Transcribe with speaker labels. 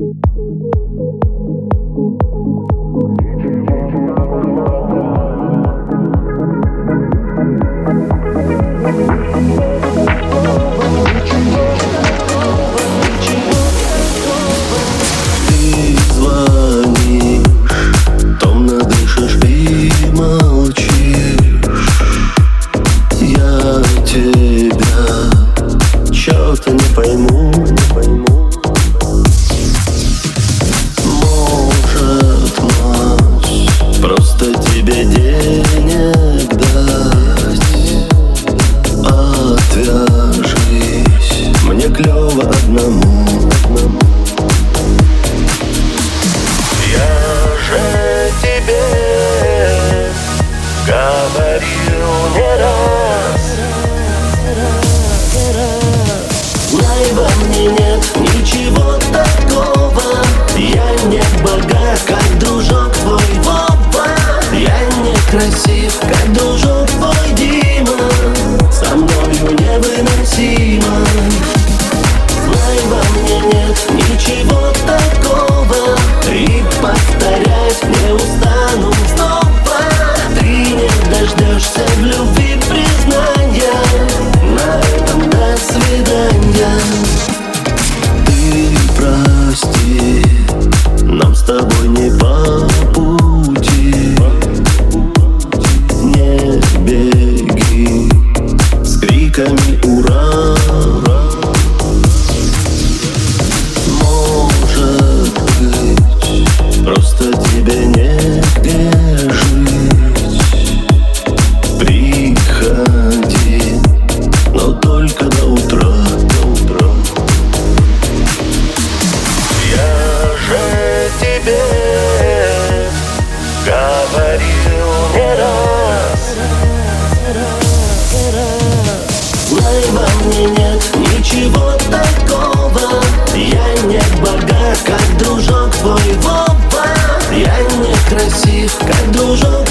Speaker 1: Чё-то не пойму. Может, ночь просто тебе денег дать. Отвяжись, мне клёво одному. Я же тебе говорил не раз. Знай, во мне нет ничего такого. Я не богат, как дружок твой Вова. Я не красив, как дружок твой Дима. Со мною невыносимо. Знай, во мне нет ничего такого. И повторять не устану снова. Ты не дождешься в любви признания. На этом до свидания. Ты прости, нам с тобой не по пути. Не беги с криками «Ура!». Может быть, просто тебе негде жить. Приходи, но только до утра. Я же тебе говорил не раз. Знай, во мне нет ничего такого. Я не богат, как дружок твой Вова. Я не красив, как дружок